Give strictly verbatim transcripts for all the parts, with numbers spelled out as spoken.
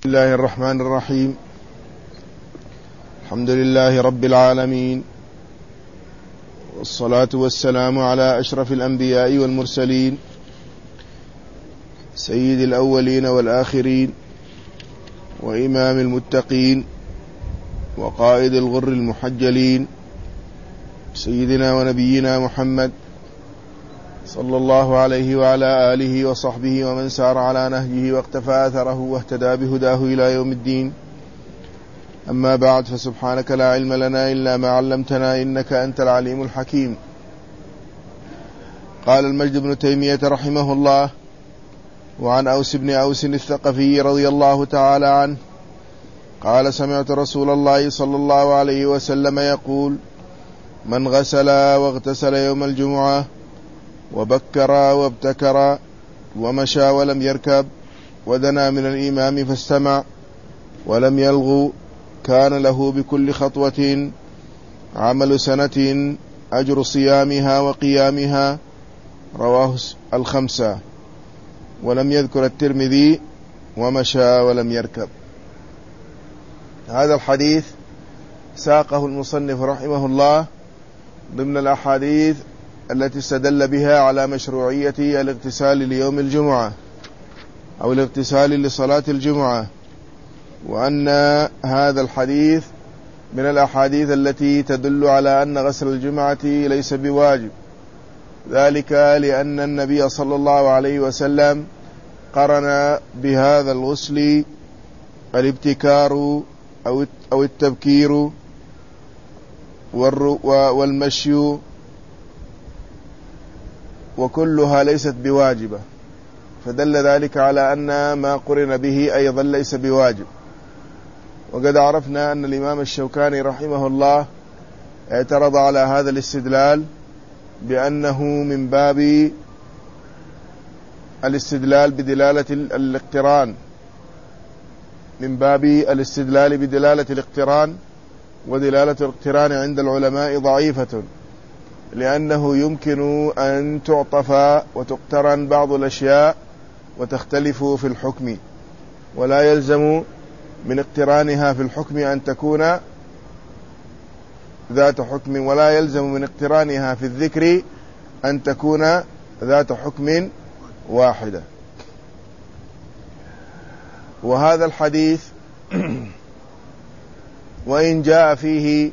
بسم الله الرحمن الرحيم. الحمد لله رب العالمين، والصلاة والسلام على أشرف الأنبياء والمرسلين، سيد الأولين والآخرين، وإمام المتقين، وقائد الغر المحجلين، سيدنا ونبينا محمد صلى الله عليه وعلى آله وصحبه ومن سار على نهجه واقتفى أثره واهتدى بهداه إلى يوم الدين. أما بعد، فسبحانك لا علم لنا إلا ما علمتنا إنك أنت العليم الحكيم. قال المجد بن تيمية رحمه الله: وعن أوس بن أوس الثقفي رضي الله تعالى عنه قال: سمعت رسول الله صلى الله عليه وسلم يقول: من غسل واغتسل يوم الجمعة وبكر وابتكر ومشى ولم يركب ودنا من الإمام فاستمع ولم يلغو كان له بكل خطوة عمل سنة أجر صيامها وقيامها. رواه الخمسة. ولم يذكر الترمذي ومشى ولم يركب. هذا الحديث ساقه المصنف رحمه الله ضمن الأحاديث التي استدل بها على مشروعية الاغتسال ليوم الجمعة أو الاغتسال لصلاة الجمعة، وأن هذا الحديث من الأحاديث التي تدل على أن غسل الجمعة ليس بواجب، ذلك لأن النبي صلى الله عليه وسلم قرن بهذا الغسل الابتكار أو التبكير والمشي، وكلها ليست بواجبة، فدل ذلك على أن ما قرن به أيضا ليس بواجب. وقد عرفنا أن الإمام الشوكاني رحمه الله اعترض على هذا الاستدلال بأنه من باب الاستدلال بدلالة الاقتران من باب الاستدلال بدلالة الاقتران ودلالة الاقتران عند العلماء ضعيفة، لأنه يمكن أن تعطف وتقترن بعض الأشياء وتختلف في الحكم، ولا يلزم من اقترانها في الحكم أن تكون ذات حكم، ولا يلزم من اقترانها في الذكر أن تكون ذات حكم واحدة. وهذا الحديث وإن جاء فيه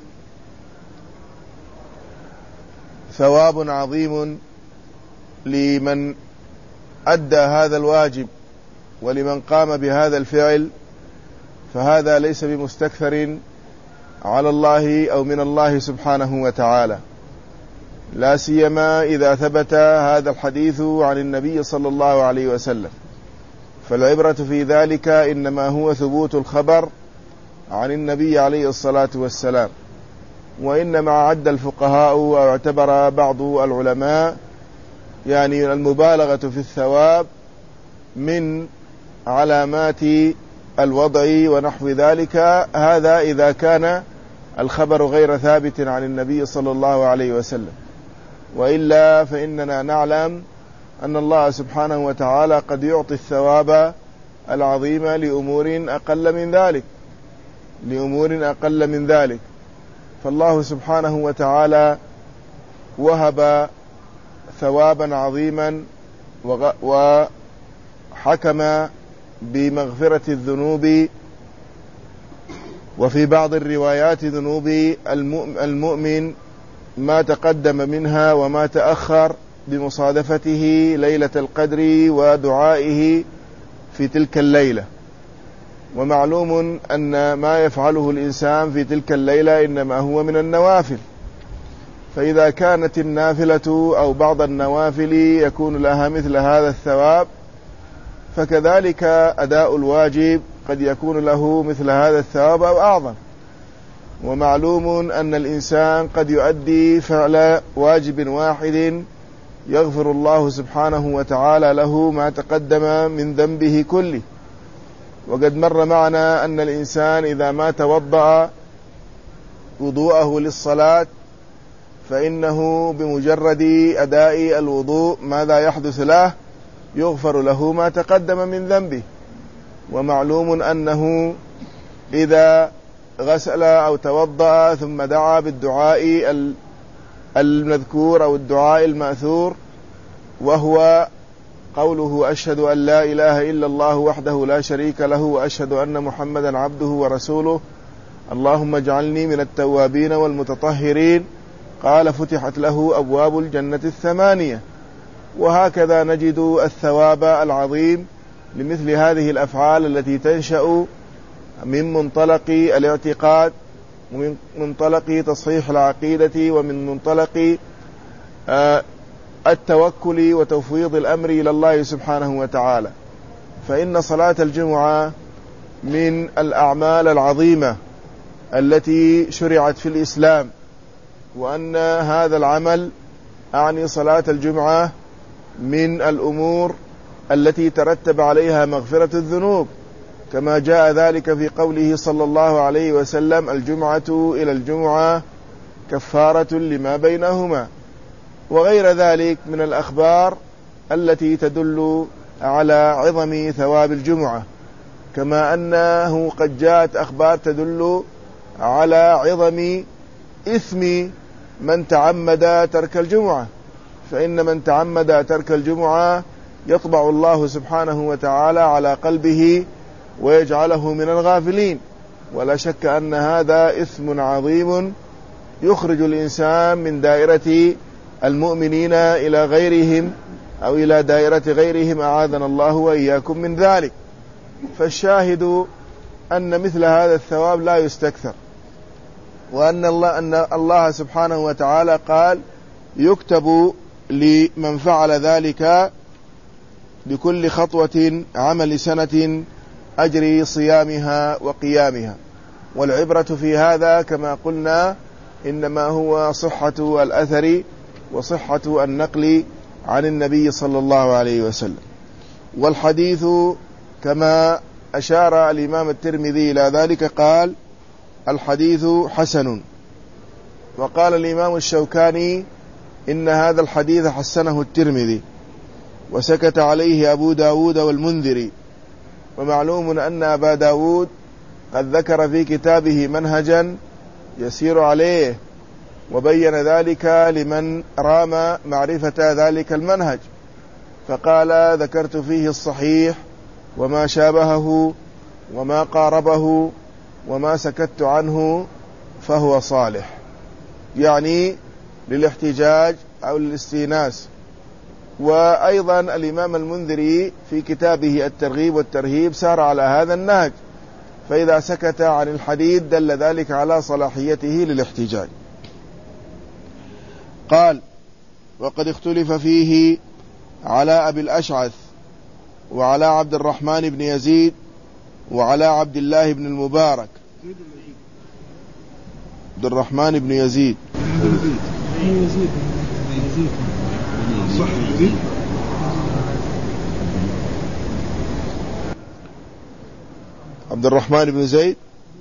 ثواب عظيم لمن أدى هذا الواجب ولمن قام بهذا الفعل، فهذا ليس بمستكثر على الله أو من الله سبحانه وتعالى، لا سيما إذا ثبت هذا الحديث عن النبي صلى الله عليه وسلم، فالعبرة في ذلك إنما هو ثبوت الخبر عن النبي عليه الصلاة والسلام. وإنما عد الفقهاء أو اعتبر بعض العلماء يعني المبالغة في الثواب من علامات الوضع ونحو ذلك، هذا إذا كان الخبر غير ثابت عن النبي صلى الله عليه وسلم، وإلا فإننا نعلم أن الله سبحانه وتعالى قد يعطي الثواب العظيم لأمور أقل من ذلك لأمور أقل من ذلك فالله سبحانه وتعالى وهب ثوابا عظيما وحكم بمغفرة الذنوب، وفي بعض الروايات ذنوب المؤمن ما تقدم منها وما تأخر بمصادفته ليلة القدر ودعائه في تلك الليلة. ومعلوم أن ما يفعله الإنسان في تلك الليلة إنما هو من النوافل، فإذا كانت النافلة أو بعض النوافل يكون لها مثل هذا الثواب، فكذلك أداء الواجب قد يكون له مثل هذا الثواب أو أعظم. ومعلوم أن الإنسان قد يؤدي فعل واجب واحد يغفر الله سبحانه وتعالى له ما تقدم من ذنبه كله. وقد مر معنا أن الإنسان إذا ما توضأ وضوءه للصلاة فإنه بمجرد أداء الوضوء ماذا يحدث له؟ يغفر له ما تقدم من ذنبه. ومعلوم أنه إذا غسل أو توضأ ثم دعا بالدعاء المذكور أو الدعاء المأثور، وهو قوله أشهد أن لا إله إلا الله وحده لا شريك له وأشهد أن محمدا عبده ورسوله اللهم اجعلني من التوابين والمتطهرين، قال فتحت له أبواب الجنة الثمانية. وهكذا نجد الثواب العظيم لمثل هذه الأفعال التي تنشأ من منطلق الاعتقاد ومن منطلق تصحيح العقيدة ومن منطلق التوكل وتفويض الأمر إلى الله سبحانه وتعالى. فإن صلاة الجمعة من الأعمال العظيمة التي شرعت في الإسلام، وأن هذا العمل أعني صلاة الجمعة من الأمور التي ترتب عليها مغفرة الذنوب، كما جاء ذلك في قوله صلى الله عليه وسلم الجمعة إلى الجمعة كفارة لما بينهما، وغير ذلك من الأخبار التي تدل على عظم ثواب الجمعة، كما أنه قد جاءت أخبار تدل على عظم إثم من تعمد ترك الجمعة، فإن من تعمد ترك الجمعة يطبع الله سبحانه وتعالى على قلبه ويجعله من الغافلين، ولا شك أن هذا إثم عظيم يخرج الإنسان من دائرة المؤمنين إلى غيرهم أو إلى دائرة غيرهم، أعاذنا الله وإياكم من ذلك. فالشاهد أن مثل هذا الثواب لا يستكثر، وأن الله, أن الله سبحانه وتعالى قال يكتب لمن فعل ذلك بكل خطوة عمل سنة أجر صيامها وقيامها. والعبرة في هذا كما قلنا إنما هو صحة الأثر وصحة النقل عن النبي صلى الله عليه وسلم. والحديث كما أشار الإمام الترمذي إلى ذلك قال الحديث حسن. وقال الإمام الشوكاني إن هذا الحديث حسنه الترمذي وسكت عليه أبو داود والمنذري. ومعلوم أن أبا داود قد ذكر في كتابه منهجا يسير عليه، وبين ذلك لمن رام معرفة ذلك المنهج، فقال ذكرت فيه الصحيح وما شابهه وما قاربه وما سكت عنه فهو صالح، يعني للاحتجاج أو للاستئناس. وأيضا الإمام المنذري في كتابه الترغيب والترهيب سار على هذا النهج، فإذا سكت عن الحديث دل ذلك على صلاحيته للاحتجاج. قال وقد اختلف فيه على أبي الأشعث وعلى عبد الرحمن بن يزيد وعلى عبد الله بن المبارك. عبد الرحمن بن يزيد عبد الرحمن بن زيد.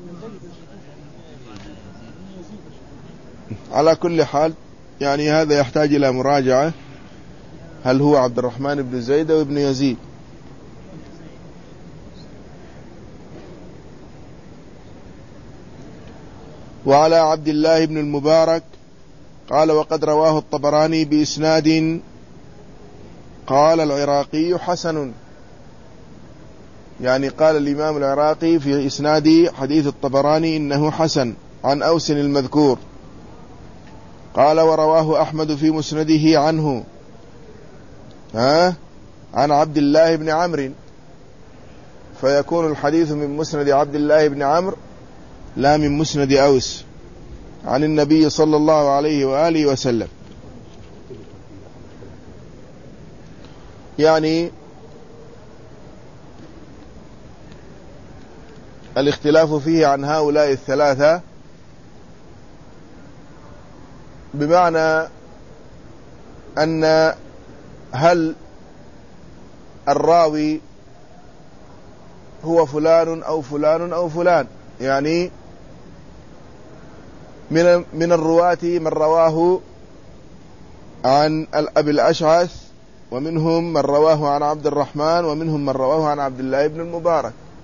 على كل حال يعني هذا يحتاج إلى مراجعة، هل هو عبد الرحمن بن زيد أو ابن يزيد؟ وعلى عبد الله بن المبارك قال وقد رواه الطبراني بإسناد قال العراقي حسن، يعني قال الإمام العراقي في إسناد حديث الطبراني إنه حسن عن أوس المذكور. قال ورواه أحمد في مسنده عنه ها عن عبد الله بن عمرو، فيكون الحديث من مسند عبد الله بن عمرو لا من مسند أوس عن النبي صلى الله عليه وآله وسلم. يعني الاختلاف فيه عن هؤلاء الثلاثة بمعنى أن هل الراوي هو فلان أو فلان أو فلان، يعني من من الرواة من رواه عن أبي الأشعث، ومنهم من رواه عن عبد الرحمن، ومنهم من رواه عن عبد الله بن المبارك.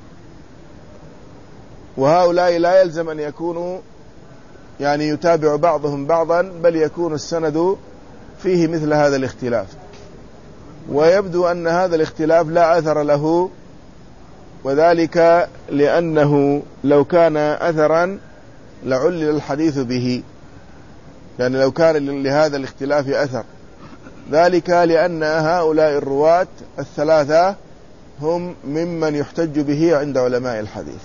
وهؤلاء لا يلزم أن يكونوا يعني يتابع بعضهم بعضا، بل يكون السند فيه مثل هذا الاختلاف. ويبدو أن هذا الاختلاف لا أثر له، وذلك لأنه لو كان أثرا لعلل الحديث به، يعني لو كان لهذا الاختلاف أثر، ذلك لأن هؤلاء الرواة الثلاثة هم ممن يحتج به عند علماء الحديث.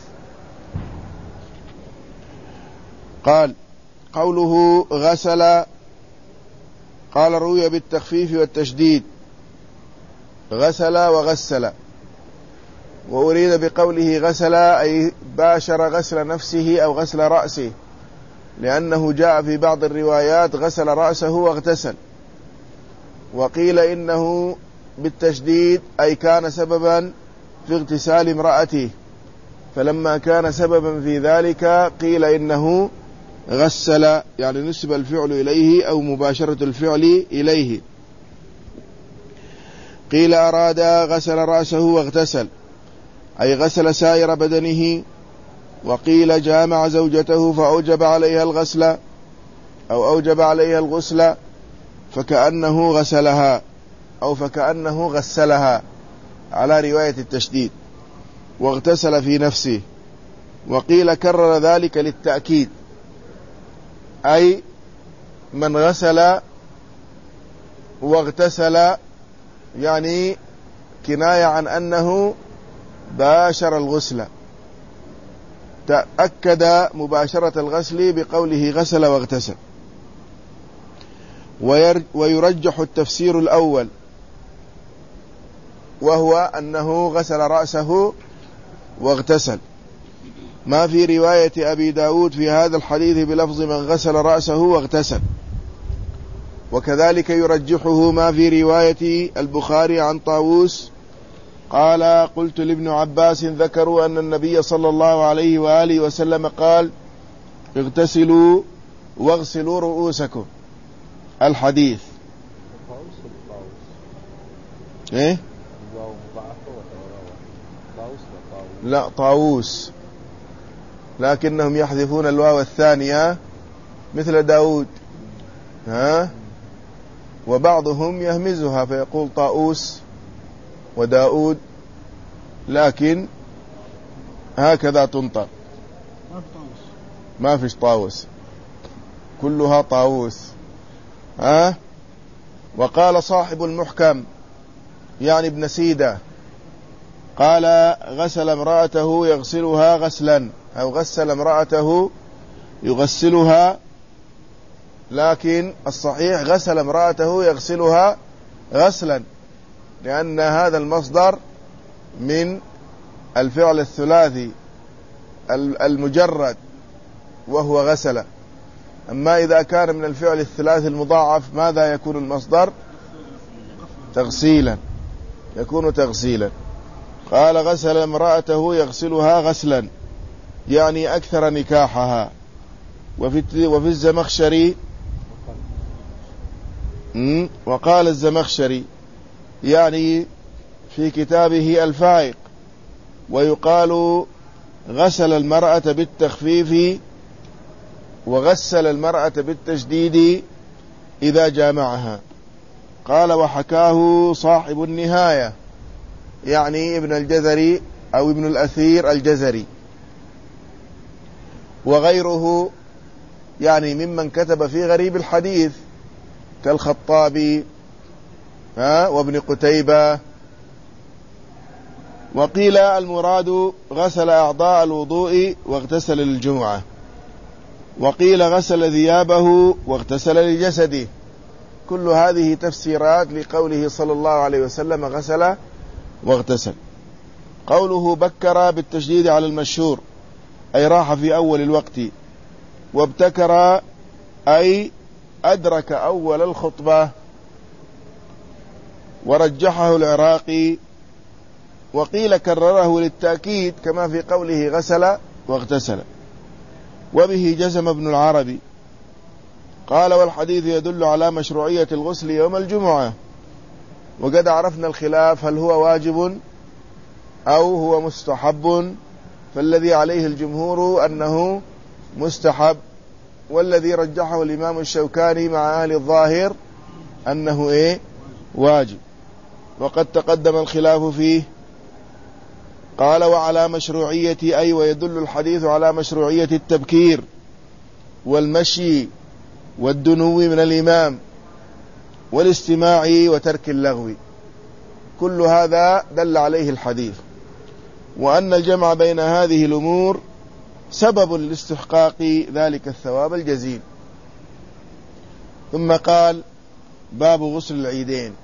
قال قوله غسل، قال روي بالتخفيف والتشديد، غسل وغسل، وأريد بقوله غسل أي باشر غسل نفسه أو غسل رأسه، لأنه جاء في بعض الروايات غسل رأسه واغتسل. وقيل إنه بالتشديد أي كان سببا في اغتسال امرأته، فلما كان سببا في ذلك قيل إنه غسل، يعني نسب الفعل إليه أو مباشرة الفعل إليه. قيل أراد غسل رأسه واغتسل أي غسل سائر بدنه. وقيل جامع زوجته فأوجب عليها الغسل أو أوجب عليها الغسل فكأنه غسلها أو فكأنه غسلها على رواية التشديد، واغتسل في نفسه. وقيل كرر ذلك للتأكيد، أي من غسل واغتسل، يعني كناية عن أنه باشر الغسل، تأكد مباشرة الغسل بقوله غسل واغتسل. ويرجح التفسير الأول، وهو أنه غسل رأسه واغتسل، ما في رواية أبي داود في هذا الحديث بلفظ من غسل رأسه واغتسل. وكذلك يرجحه ما في رواية البخاري عن طاووس قال قلت لابن عباس ذكروا أن النبي صلى الله عليه وآله وسلم قال اغتسلوا واغسلوا رؤوسكم، الحديث. ايه لا طاووس، لكنهم يحذفون الواو الثانية مثل داود، ها، وبعضهم يهمزها فيقول طاووس وداود، لكن هكذا تنطق، ما فيش طاووس، كلها طاووس، ها. وقال صاحب المحكم يعني ابن سيدة قال غسل امرأته يغسلها غسلا، أو غسل امرأته يغسلها، لكن الصحيح غسل امرأته يغسلها غسلا، لأن هذا المصدر من الفعل الثلاثي المجرد وهو غسل. أما إذا كان من الفعل الثلاثي المضاعف ماذا يكون المصدر؟ تغسيلا، يكون تغسيلا. قال غسل امرأته يغسلها غسلا، يعني أكثر نكاحها. وفي, وفي الزمخشري وقال الزمخشري يعني في كتابه الفائق، ويقال غسل المرأة بالتخفيف وغسل المرأة بالتشديد إذا جامعها. قال وحكاه صاحب النهاية يعني ابن الجزري أو ابن الأثير الجزري وغيره، يعني ممن كتب في غريب الحديث كالخطابي ها وابن قتيبة. وقيل المراد غسل أعضاء الوضوء واغتسل للجمعة، وقيل غسل ثيابه واغتسل لجسده. كل هذه تفسيرات لقوله صلى الله عليه وسلم غسل واغتسل. قوله بكر بالتشديد على المشهور أي راح في أول الوقت، وابتكر أي أدرك أول الخطبة، ورجحه العراقي. وقيل كرره للتأكيد كما في قوله غسل واغتسل، وبه جزم ابن العربي. قال والحديث يدل على مشروعية الغسل يوم الجمعة. وقد عرفنا الخلاف هل هو واجب أو هو مستحب فالذي عليه الجمهور أنه مستحب، والذي رجحه الإمام الشوكاني مع أهل الظاهر أنه إيه واجب، وقد تقدم الخلاف فيه. قال وعلى مشروعية أي ويدل الحديث على مشروعية التبكير والمشي والدنو من الإمام والاستماع وترك اللغو، كل هذا دل عليه الحديث، وأن الجمع بين هذه الأمور سبب لاستحقاق ذلك الثواب الجزيل. ثم قال باب غسل العيدين،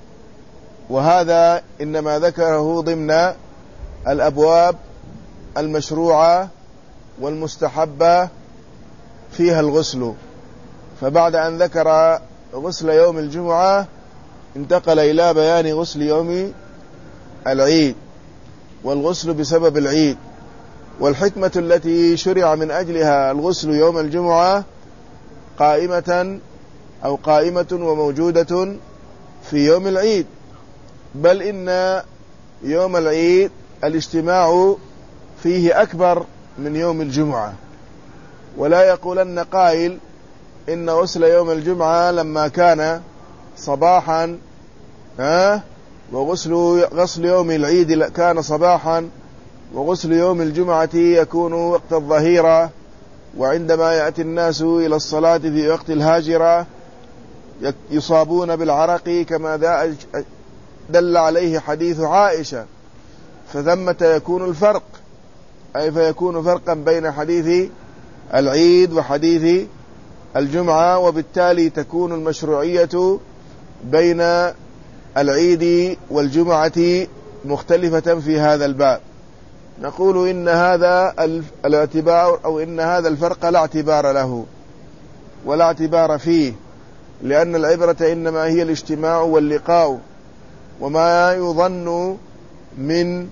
وهذا إنما ذكره ضمن الأبواب المشروعة والمستحبة فيها الغسل، فبعد أن ذكر غسل يوم الجمعة انتقل إلى بيان غسل يوم العيد والغسل بسبب العيد، والحكمة التي شرع من أجلها الغسل يوم الجمعة قائمة أو قائمة وموجودة في يوم العيد، بل إن يوم العيد الاجتماع فيه أكبر من يوم الجمعة. ولا يقولن قائل إن غسل يوم الجمعة لما كان صباحا ها وغسل غسل يوم العيد كان صباحا، وغسل يوم الجمعة يكون وقت الظهيرة، وعندما يأتي الناس إلى الصلاة في وقت الهاجرة يصابون بالعرق كما دل عليه حديث عائشة، فثمة يكون الفرق، أي فيكون فرقا بين حديث العيد وحديث الجمعة، وبالتالي تكون المشروعية بين العيد والجمعة مختلفة في هذا الباب. نقول إن هذا الاعتبار أو إن هذا الفرق لا اعتبار له ولا اعتبار فيه، لأن العبرة إنما هي الاجتماع واللقاء، وما يظن من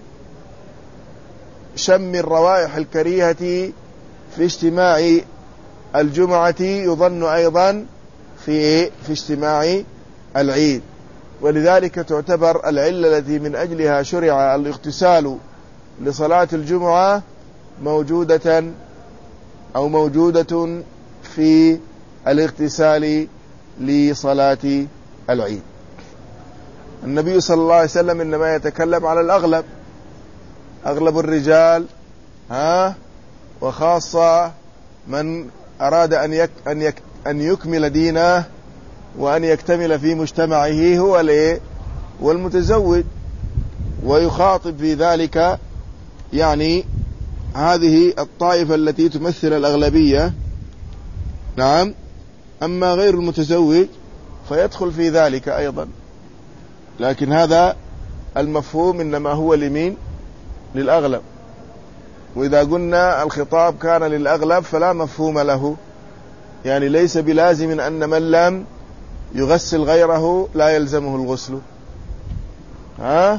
شم الروائح الكريهة في اجتماع الجمعة يظن أيضا في في اجتماع العيد، ولذلك تعتبر العلة التي من أجلها شرع الاغتسال لصلاة الجمعة موجودة أو موجودة في الاغتسال لصلاة العيد. النبي صلى الله عليه وسلم إنما يتكلم على الأغلب، أغلب الرجال ها وخاصة من أراد أن يك أن يك أن يكمل دينه وأن يكتمل في مجتمعه هو الايه والمتزوج، ويخاطب في ذلك يعني هذه الطائفة التي تمثل الأغلبية. نعم، أما غير المتزوج فيدخل في ذلك أيضا، لكن هذا المفهوم إنما هو لمين؟ للأغلب، وإذا قلنا الخطاب كان للأغلب فلا مفهوم له، يعني ليس بلازم أن من لم يغسل غيره لا يلزمه الغسل. ها؟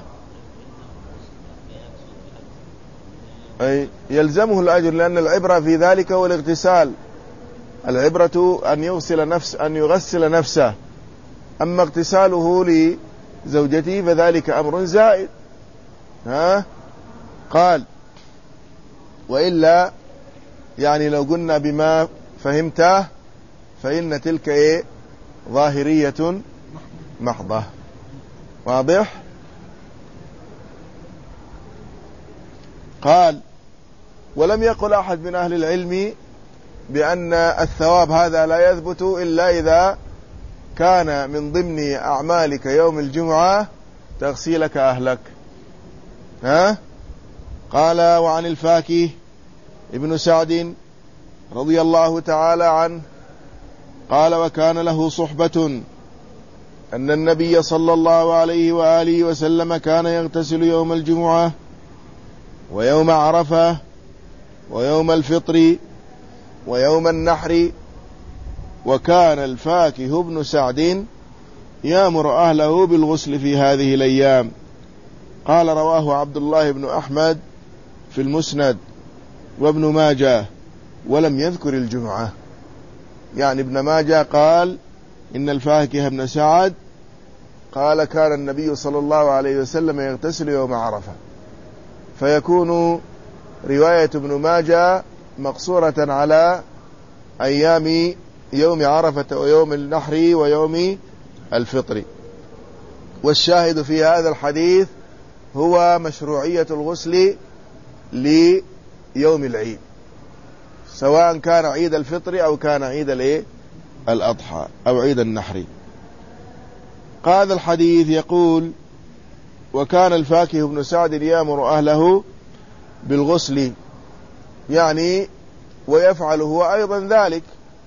أي يلزمه الأجر، لأن العبرة في ذلك هو الاغتسال، العبرة أن يغسل نفس أن يغسل نفسه، أما اغتساله لزوجته فذلك أمر زائد. ها؟ قال وإلا يعني لو قلنا بما فهمته فإن تلك إيه ظاهرية محضة. واضح؟ قال ولم يقل أحد من أهل العلم بأن الثواب هذا لا يثبت إلا إذا كان من ضمن أعمالك يوم الجمعة تغسيلك أهلك. ها؟ قال وعن الفاكه ابن سعد رضي الله تعالى عنه قال وكان له صحبة أن النبي صلى الله عليه وآله وسلم كان يغتسل يوم الجمعة ويوم عرفة ويوم الفطر ويوم النحر، وكان الفاكه ابن سعد يأمر أهله بالغسل في هذه الأيام. قال رواه عبد الله بن أحمد في المسند وابن ماجه ولم يذكر الجمعة، يعني ابن ماجه قال إن الفاكه ابن سعد قال كان النبي صلى الله عليه وسلم يغتسل يوم عرفة، فيكون رواية ابن ماجه مقصورة على أيام يوم عرفة ويوم النحر ويوم الفطر. والشاهد في هذا الحديث هو مشروعية الغسل ليوم العيد، سواء كان عيد الفطر أو كان عيد الايه الأضحى أو عيد النحر. قال الحديث يقول: وكان الفاكه بن سعد يأمر أهله بالغسل، يعني ويفعل هو أيضا ذلك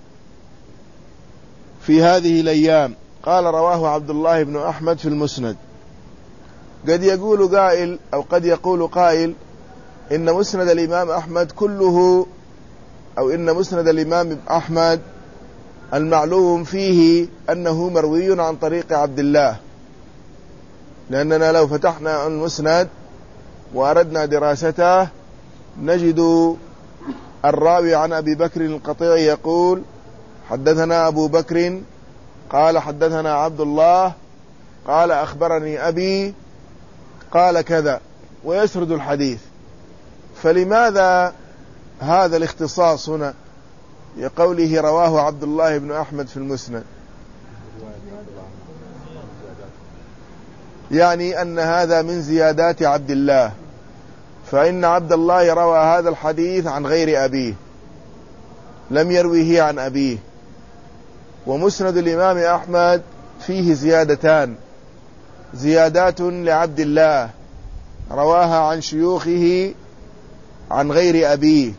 في هذه الأيام. قال: رواه عبد الله بن أحمد في المسند. قد يقول قائل أو قد يقول قائل إن مسند الإمام أحمد كله أو إن مسند الإمام أحمد المعلوم فيه أنه مروي عن طريق عبد الله، لأننا لو فتحنا المسند وأردنا دراسته نجد الراوي عن أبي بكر القطيع يقول: حدثنا أبو بكر قال حدثنا عبد الله قال أخبرني أبي قال كذا، ويسرد الحديث. فلماذا هذا الاختصاص هنا لقوله رواه عبد الله بن أحمد في المسند؟ يعني أن هذا من زيادات عبد الله، فإن عبد الله روى هذا الحديث عن غير أبيه، لم يرويه عن أبيه. ومسند الإمام أحمد فيه زيادتان، زيادات لعبد الله رواها عن شيوخه عن غير أبيه،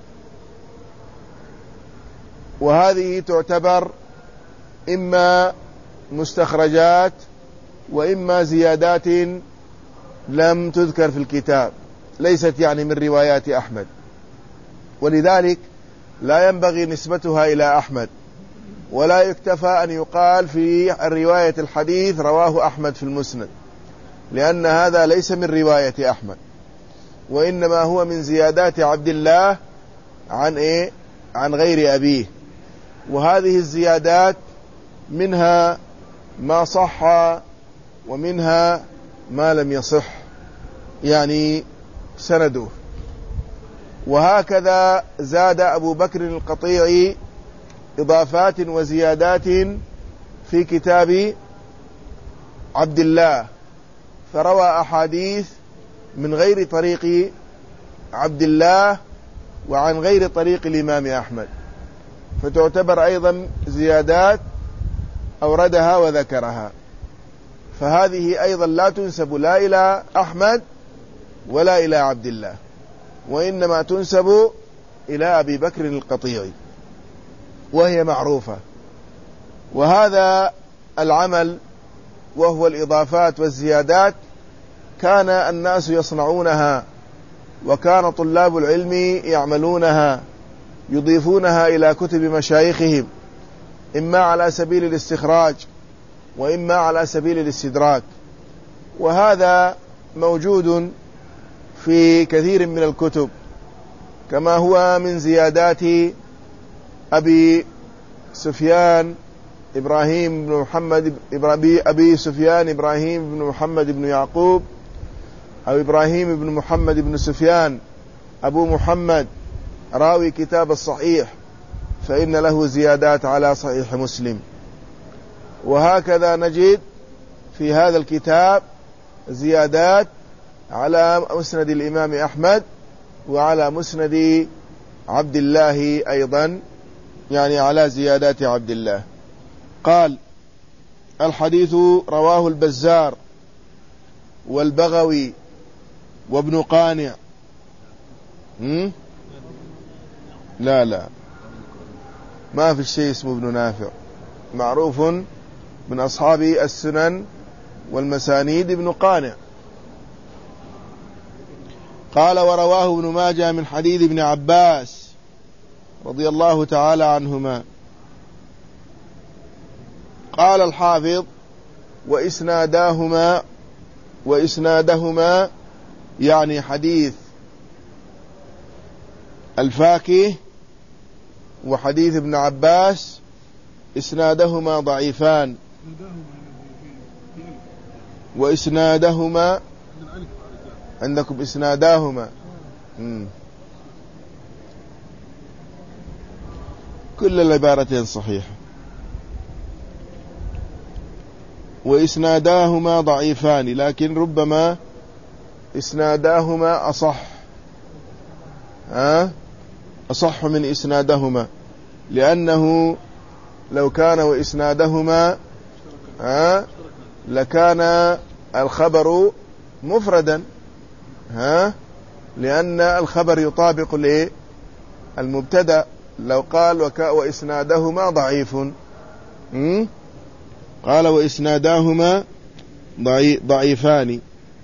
وهذه تعتبر إما مستخرجات وإما زيادات لم تذكر في الكتاب، ليست يعني من روايات أحمد، ولذلك لا ينبغي نسبتها إلى أحمد، ولا يكتفى أن يقال في الرواية الحديث رواه أحمد في المسند، لأن هذا ليس من رواية أحمد، وإنما هو من زيادات عبد الله عن إيه؟ عن غير أبيه. وهذه الزيادات منها ما صح ومنها ما لم يصح، يعني سنده. وهكذا زاد أبو بكر القطيعي إضافات وزيادات في كتاب عبد الله، فروى أحاديث من غير طريق عبد الله وعن غير طريق الإمام أحمد، فتعتبر أيضا زيادات أوردها وذكرها. فهذه أيضا لا تنسب لا إلى أحمد ولا إلى عبد الله، وإنما تنسب إلى أبي بكر القطيعي، وهي معروفة. وهذا العمل وهو الإضافات والزيادات كان الناس يصنعونها، وكان طلاب العلم يعملونها، يضيفونها إلى كتب مشايخهم، إما على سبيل الاستخراج وإما على سبيل الاستدراك. وهذا موجود في كثير من الكتب، كما هو من زيادات أبي سفيان إبراهيم بن محمد أبي سفيان إبراهيم بن محمد بن يعقوب، أو إبراهيم بن محمد بن سفيان أبو محمد راوي كتاب الصحيح، فإن له زيادات على صحيح مسلم. وهكذا نجد في هذا الكتاب زيادات على مسند الإمام أحمد وعلى مسند عبد الله أيضا، يعني على زيادات عبد الله. قال: الحديث رواه البزار والبغوي وابن قانع. لا لا ما في شيء اسمه ابن نافع، معروف من أصحاب السنن والمسانيد ابن قانع. قال: ورواه ابن ماجه من حديث ابن عباس رضي الله تعالى عنهما. قال الحافظ: وإسناداهما وإسنادهما يعني حديث الفاكه وحديث ابن عباس إسنادهما ضعيفان. وإسنادهما عندكم إسناداهما كل العبارتين صحيحة. وإسناداهما ضعيفان، لكن ربما إسناداهما أصح ها أصح من إسنادهما، لأنه لو كان وإسنادهما ها لكان الخبر مفردا، ها لأن الخبر يطابق المبتدأ. لو قال وإسنادهما ضعيف، قال وإسناداهما ضعيفان.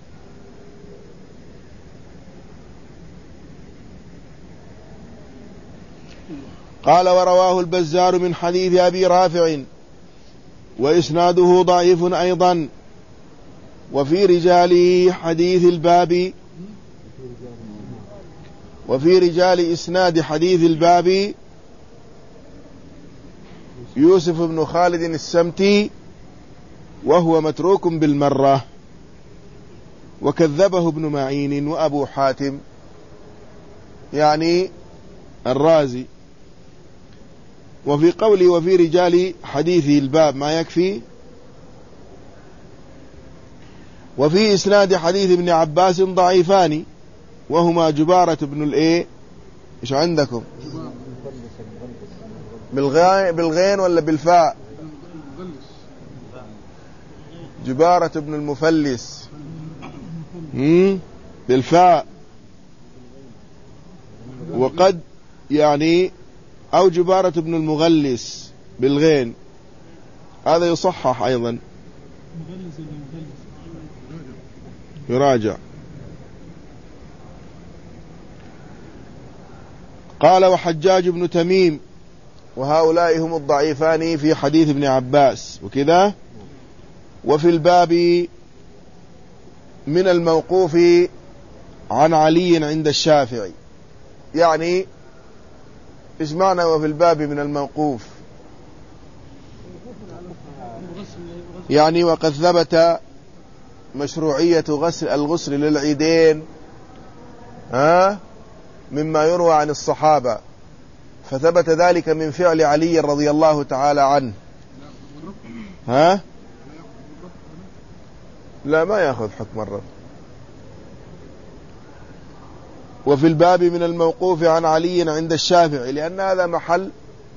قال ورواه البزار من حديث أبي رافع وإسناده ضعيف أيضا، وفي رجال حديث الباب وفي رجال إسناد حديث الباب يوسف بن خالد السمتي وهو متروك بالمرة، وكذبه ابن معين وأبو حاتم يعني الرازي. وفي قولي وفي رجال حديث الباب ما يكفي. وفي إسناد حديث ابن عباس ضعيفان وهما جبارة بن الإيه إيش عندكم بالغين ولا بالفاء؟ جبارة بن المفلس بالفاء، وقد يعني أو جبارة بن المغلس بالغين، هذا يصحح أيضا يراجع. قال وحجاج بن تميم، وهؤلاء هم الضعيفان في حديث ابن عباس وكذا. وفي الباب من الموقوف عن علي عند الشافعي، يعني إيش معنى وفي الباب من الموقوف؟ يعني وقد ثبت مشروعية غسل الغسل للعيدين ها مما يروى عن الصحابة، فثبت ذلك من فعل علي رضي الله تعالى عنه. ها لا ما يأخذ حكم الرب. وفي الباب من الموقوف عن علي عند الشافعي، لأن هذا محل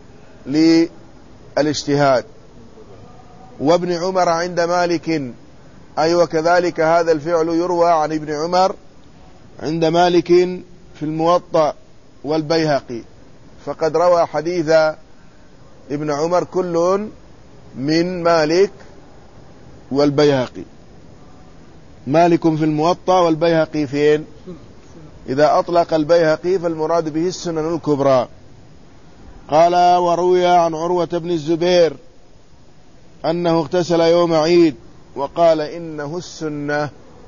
للاجتهاد. وابن عمر عند مالك، أي وكذلك هذا الفعل يروى عن ابن عمر عند مالك في الموطأ والبيهقي، فقد روى حديث ابن عمر كل من مالك والبيهقي. مالك في الموطأ والبيهقي فين؟ إذا أطلق البيهقي فالمراد به السنن الكبرى. قال وروي عن عروة بن الزبير أنه اغتسل يوم عيد وقال إنه السنة.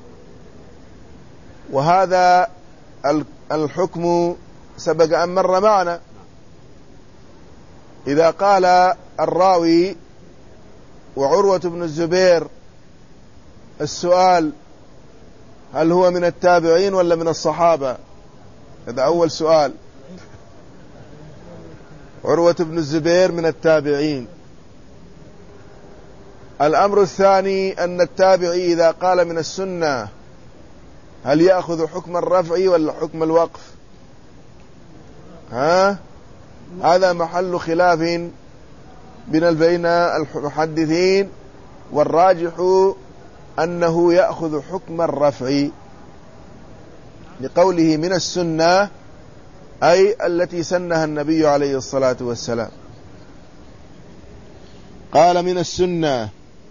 وهذا الحكم سبق أن مر معنا. إذا قال الراوي وعروة بن الزبير، السؤال هل هو من التابعين ولا من الصحابة؟ هذا أول سؤال. عروة بن الزبير من التابعين. الأمر الثاني أن التابعي إذا قال من السنة هل يأخذ حكم الرفع ولا حكم الوقف؟ ها هذا محل خلاف بين بين المحدثين، والراجح أنه يأخذ حكم الرفع لقوله من السنة، أي التي سنها النبي عليه الصلاة والسلام. قال من السنة.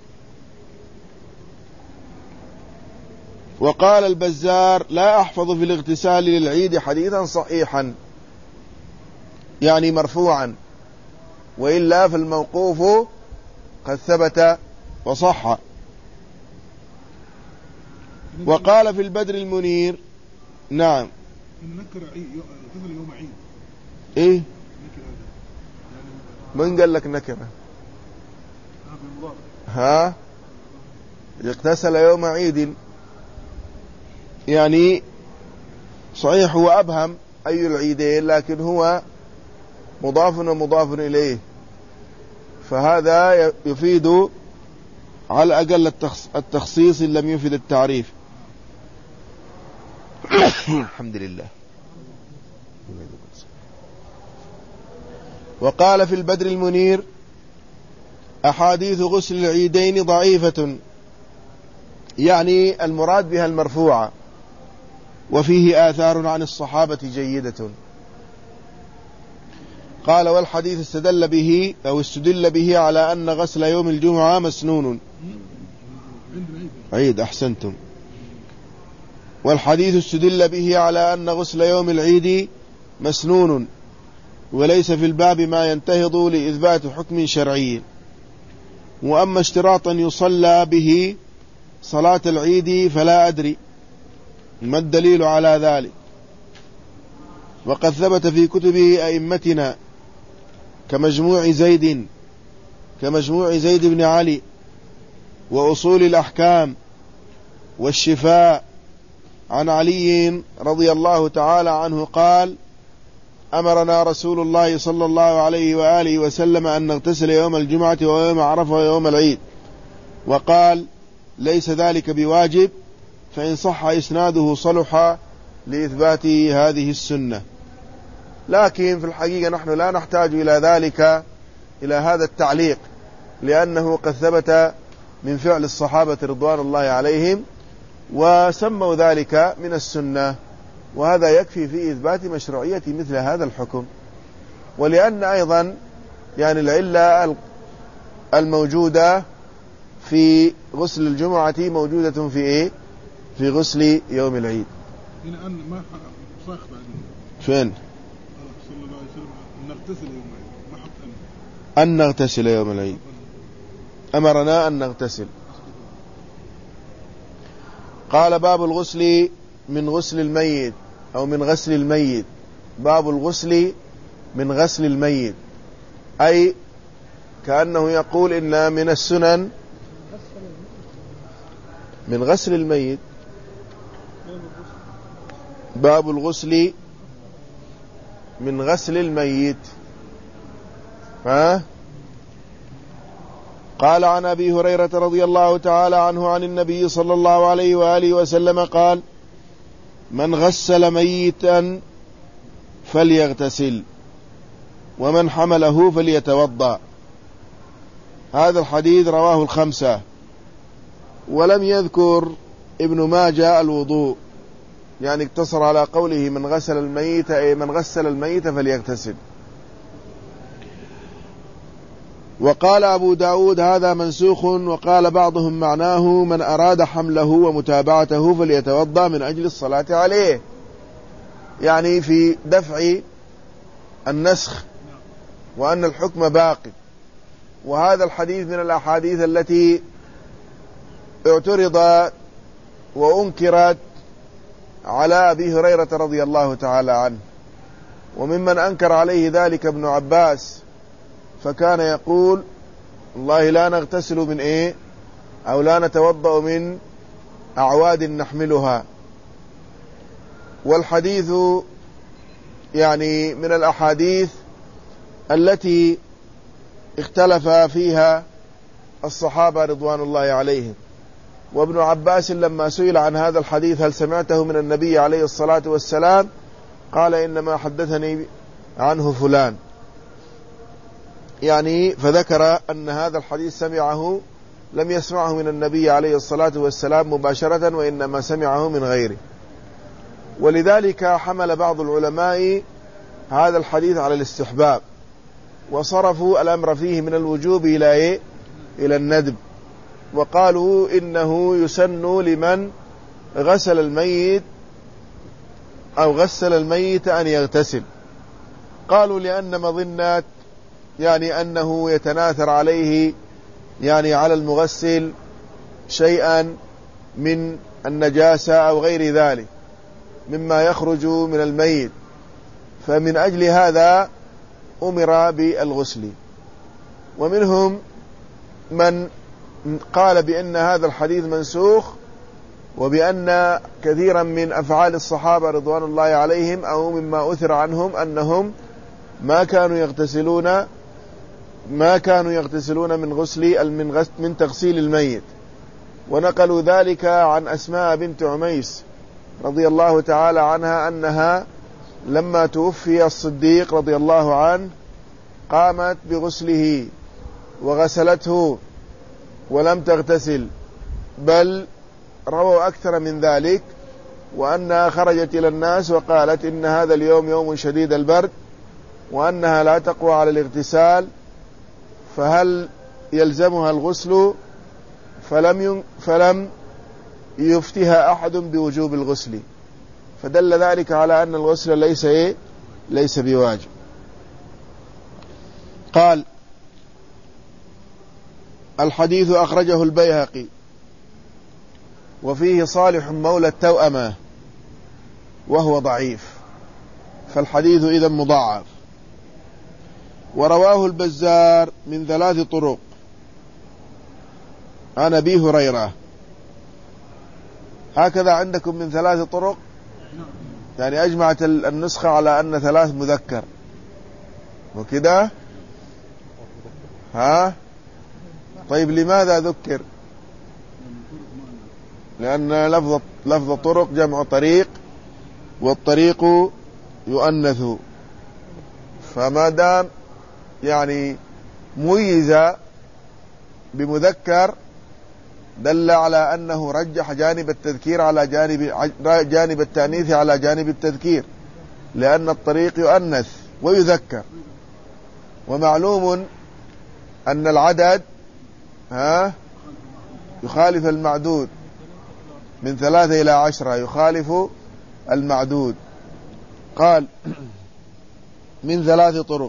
وقال البزار لا أحفظ في الاغتسال للعيد حديثا صحيحا يعني مرفوعا، وإلا فالموقوف قد ثبت وصح. وقال في البدر المنير نعم نكر عيد يوم عيد. ايه من قال لك نكرة؟ ها يغتسل يوم عيد، يعني صحيح هو أبهم أي العيدين، لكن هو مضاف ومضاف إليه، فهذا يفيد على الأقل التخصيص إن لم يفيد التعريف. الحمد لله. وقال في البدر المنير: أحاديث غسل العيدين ضعيفة، يعني المراد بها المرفوعة، وفيه آثار عن الصحابة جيدة. قال: والحديث استدل به أو استدل به على أن غسل يوم الجمعة مسنون. عيد، أحسنتم. والحديث استدل به على أن غسل يوم العيد مسنون، وليس في الباب ما ينتهض لإثبات حكم شرعي. وأما اشتراطا يصلى به صلاة العيد فلا أدري ما الدليل على ذلك. وقد ثبت في كتب أئمتنا كمجموع زيد كمجموع زيد بن علي وأصول الأحكام والشفاء عن علي رضي الله تعالى عنه قال: أمرنا رسول الله صلى الله عليه وآله وسلم أن نغتسل يوم الجمعة ويوم عرفة ويوم العيد، وقال: ليس ذلك بواجب، فإن صح إسناده صلح لإثبات هذه السنة. لكن في الحقيقة نحن لا نحتاج إلى ذلك، إلى هذا التعليق، لأنه قد ثبت من فعل الصحابة رضوان الله عليهم وسموا ذلك من السنة، وهذا يكفي في إثبات مشروعية مثل هذا الحكم. ولأن أيضا يعني العلة الموجودة في غسل الجمعة موجودة في إيه؟ في غسل يوم العيد. هنا أن ما صاخ فين؟ صلى الله عليه وسلم أن نغتسل يوم العيد، ما حط أن أن نغتسل يوم العيد، أمرنا أن نغتسل. قال: باب الغسل من غسل الميت أو من غسل الميت. باب الغسل من غسل الميت، أي كأنه يقول إن من السنن من غسل الميت. باب الغسل من غسل الميت. ها؟ قال: عن أبي هريرة رضي الله تعالى عنه عن النبي صلى الله عليه وآله وسلم قال: من غسل ميتا فليغتسل، ومن حمله فليتوضأ. هذا الحديث رواه الخمسة، ولم يذكر ابن ماجه الوضوء، يعني اقتصر على قوله من غسل الميت، أي من غسل الميت فليغتسل. وقال أبو داود: هذا منسوخ. وقال بعضهم معناه من أراد حمله ومتابعته فليتوضأ من أجل الصلاة عليه، يعني في دفع النسخ وأن الحكم باقي. وهذا الحديث من الأحاديث التي اعترض وأنكرت على أبي هريرة رضي الله تعالى عنه، وممن أنكر عليه ذلك ابن عباس، فكان يقول: والله لا نغتسل من إيه أو لا نتوضأ من أعواد نحملها. والحديث يعني من الأحاديث التي اختلف فيها الصحابة رضوان الله عليهم. وابن عباس لما سئل عن هذا الحديث: هل سمعته من النبي عليه الصلاة والسلام؟ قال: إنما حدثني عنه فلان، يعني فذكر أن هذا الحديث سمعه لم يسمعه من النبي عليه الصلاة والسلام مباشرة، وإنما سمعه من غيره. ولذلك حمل بعض العلماء هذا الحديث على الاستحباب، وصرفوا الأمر فيه من الوجوب إلى إيه؟ إلى الندب، وقالوا إنه يسن لمن غسل الميت أو غسل الميت أن يغتسل. قالوا لأن مظنة يعني أنه يتناثر عليه، يعني على المغسل شيئا من النجاسة أو غير ذلك مما يخرج من الميت، فمن أجل هذا أمر بالغسل. ومنهم من قال بأن هذا الحديث منسوخ، وبأن كثيرا من أفعال الصحابة رضوان الله عليهم أو مما أثر عنهم أنهم ما كانوا يغتسلون ما كانوا يغتسلون من غسل من غسل من تغسيل الميت. ونقلوا ذلك عن أسماء بنت عميس رضي الله تعالى عنها أنها لما توفي الصديق رضي الله عنه قامت بغسله وغسلته ولم تغتسل، بل رووا أكثر من ذلك، وأنها خرجت إلى الناس وقالت إن هذا اليوم يوم شديد البرد وأنها لا تقوى على الاغتسال، فهل يلزمها الغسل؟ فلم فلم يفتها أحد بوجوب الغسل، فدل ذلك على أن الغسل ليس إيه؟ ليس بواجب. قال: الحديث أخرجه البيهقي وفيه صالح مولى التوأمة وهو ضعيف، فالحديث إذن مضاعف. ورواه البزار من ثلاث طرق عن أبي هريرة. هكذا عندكم من ثلاث طرق، يعني أجمعت النسخة على أن ثلاث مذكر وكذا. ها طيب لماذا ذكر؟ لأن لفظ لفظ طرق جمع طريق، والطريق يؤنث، فما دام يعني ميز بمذكر دل على أنه رجح جانب التذكير على جانب جانب التأنيث على جانب التذكير، لأن الطريق يؤنث ويذكر. ومعلوم أن العدد ها يخالف المعدود، من ثلاثة إلى عشرة يخالف المعدود. قال: من ثلاث طرق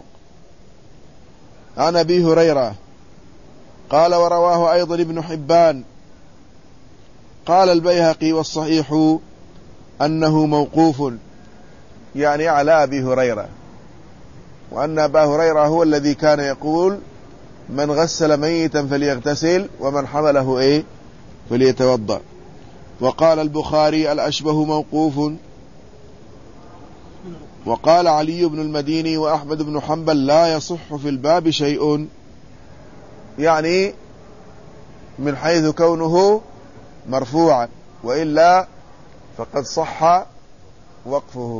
عن أبي هريرة. قال: ورواه أيضا ابن حبان. قال البيهقي: والصحيح أنه موقوف، يعني على أبي هريرة، وأن أبا هريرة هو الذي كان يقول: من غسل ميتا فليغتسل، ومن حمله إيه فليتوضأ. وقال البخاري: الأشبه موقوف. وقال علي بن المديني وأحمد بن حنبل: لا يصح في الباب شيء، يعني من حيث كونه مرفوعا، وإلا فقد صح وقفه.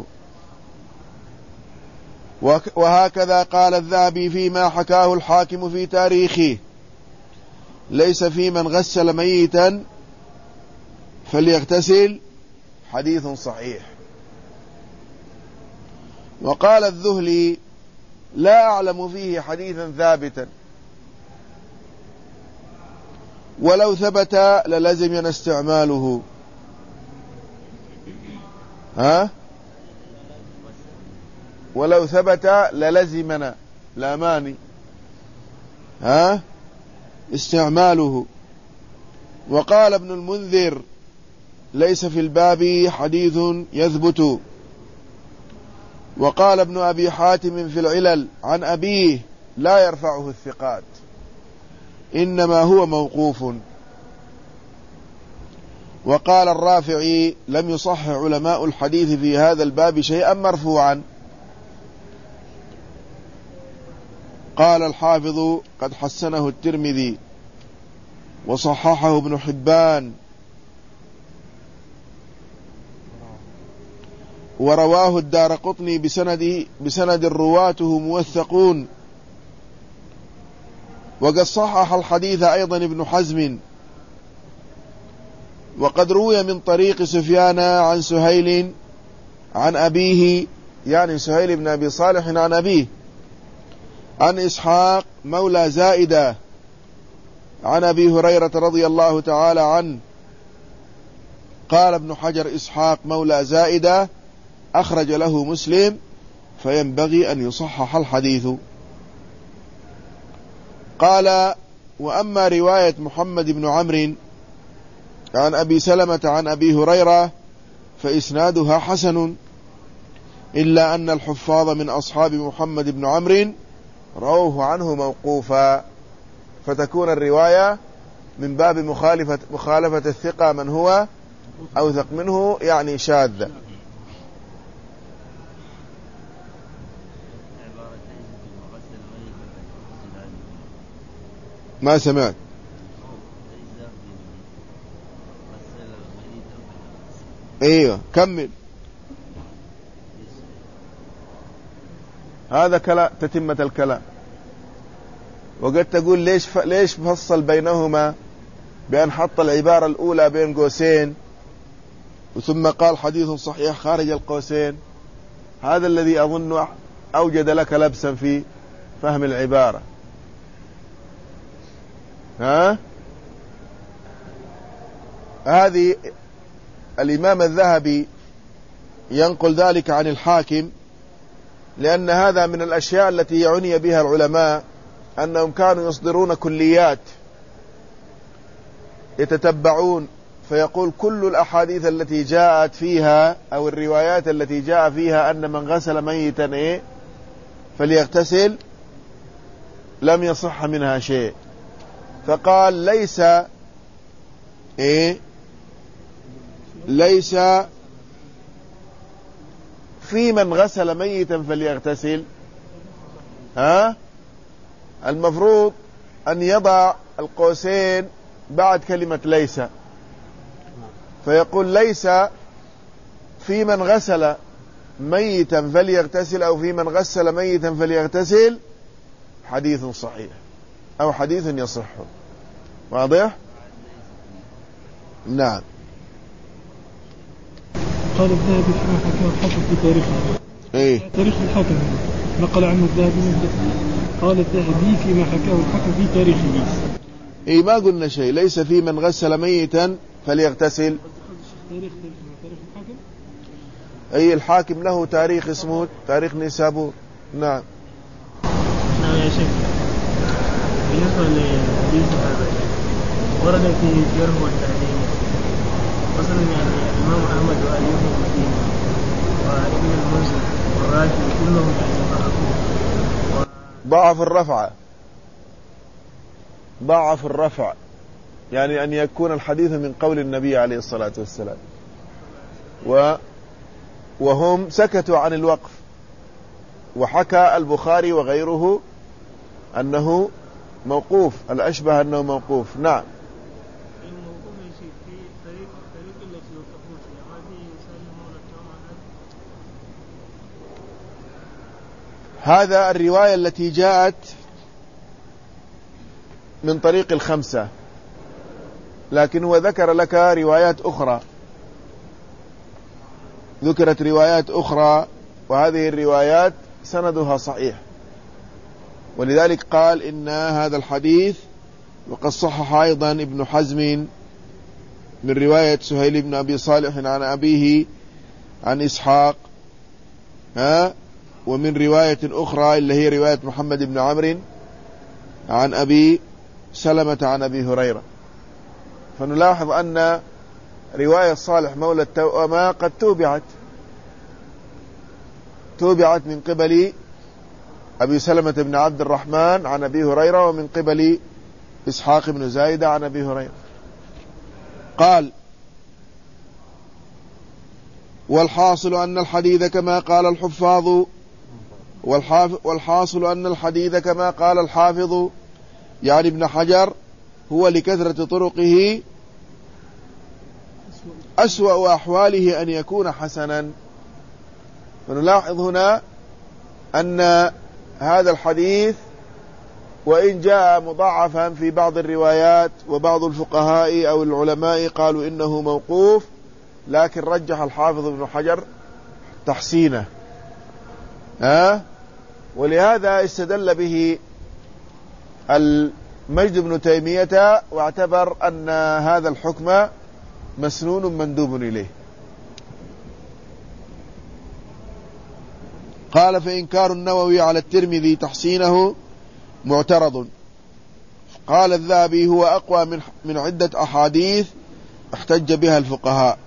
وهكذا قال الذهبي فيما حكاه الحاكم في تاريخه: ليس في من غسل ميتا فليغتسل حديث صحيح. وقال الذهلي: لا أعلم فيه حديثا ثابتا، ولو ثبت للزمنا استعماله. ها ولو ثبت للزمنا، لا ماني ها استعماله. وقال ابن المنذر: ليس في الباب حديث يثبت. وقال ابن أبي حاتم في العلل عن أبيه: لا يرفعه الثقات، إنما هو موقوف. وقال الرافعي: لم يصح علماء الحديث في هذا الباب شيئا مرفوعا. قال الحافظ: قد حسنه الترمذي وصححه ابن حبان، ورواه الدارقطني بسند بسند رواته موثقون. وقد صحح الحديث أيضا ابن حزم. وقد روي من طريق سفيان عن سهيل عن أبيه، يعني سهيل بن أبي صالح عن أبيه، عن إسحاق مولى زائدة عن أبي هريرة رضي الله تعالى عنه. قال ابن حجر: إسحاق مولى زائدة أخرج له مسلم، فينبغي أن يصحح الحديث. قال: وأما رواية محمد بن عمرو عن أبي سلمة عن أبي هريرة فإسنادها حسن، إلا أن الحفاظ من أصحاب محمد بن عمرو رووه عنه موقوفا، فتكون الرواية من باب مخالفة, مخالفة الثقة من هو أوثق منه، يعني شاذ. ما سمعت. ايوه كمل. هذا كلام تتمة الكلام. وقد تقول ليش ف... ليش فصل بينهما بأن حط العبارة الأولى بين قوسين ثم قال حديث صحيح خارج القوسين؟ هذا الذي أظن أوجد لك لبسا في فهم العبارة. ها؟ هذه الإمام الذهبي ينقل ذلك عن الحاكم، لأن هذا من الأشياء التي يعني بها العلماء، أنهم كانوا يصدرون كليات يتتبعون، فيقول كل الأحاديث التي جاءت فيها أو الروايات التي جاء فيها أن من غسل ميتا إيه فليغتسل لم يصح منها شيء. فقال ليس إيه ليس في من غسل ميتا فليغتسل، ها المفروض أن يضع القوسين بعد كلمة ليس، فيقول ليس في من غسل ميتا فليغتسل أو في من غسل ميتا فليغتسل حديث صحيح أو حديث يصح. واضح؟ نعم. قال الذهبي فيما حكاه الحافظ في تاريخه. ايه تاريخ الحاكم نقل عنه الذهبي. قال الذهبي فيما حكاه الحاكم في تاريخه. ايه ما قلنا شيء. ليس في من غسل ميتا فليغتسل. تاريخ تاريخ الحاكم. اي الحاكم له تاريخ اسمه تاريخ نيسابور. نعم. نعم يا شيخ. بالنسبة لحديث هذا ورد في الجرح والتعديل مثلا يعني الإمام أحمد وعلي بن المديني وابن المنذر والراجل كلهم يعني ضعفوا. ضعف الرفع ضعف الرفع يعني أن يكون الحديث من قول النبي عليه الصلاة والسلام، و وهم سكتوا عن الوقف. وحكى البخاري وغيره أنه موقوف، الأشبه أنه موقوف. نعم. هذا الرواية التي جاءت من طريق الخمسة، لكن هو ذكر لك روايات أخرى، ذكرت روايات أخرى وهذه الروايات سندها صحيح، ولذلك قال إن هذا الحديث وقد صحح أيضا ابن حزم من رواية سهيل بن أبي صالح عن أبيه عن إسحاق، ها ومن رواية أخرى اللي هي رواية محمد بن عمرو عن أبي سلمة عن أبي هريرة. فنلاحظ أن رواية صالح مولى التوأمة قد توبعت توبعت من قبل أبي سلمة بن عبد الرحمن عن أبي هريرة ومن قبل إسحاق بن زايدة عن أبي هريرة. قال والحاصل أن الحديث كما قال الحفاظ والحاصل أن الحديث كما قال الحافظ يعني ابن حجر هو لكثرة طرقه أسوأ أحواله أن يكون حسنا. فنلاحظ هنا أن هذا الحديث وإن جاء مضاعفا في بعض الروايات وبعض الفقهاء أو العلماء قالوا إنه موقوف، لكن رجح الحافظ ابن حجر تحسينه، ها ولهذا استدل به المجد بن تيمية واعتبر أن هذا الحكم مسنون مندوب إليه. قال فإنكار النووي على الترمذي تحسينه معترض. قال الذهبي هو أقوى من من عدة أحاديث احتج بها الفقهاء.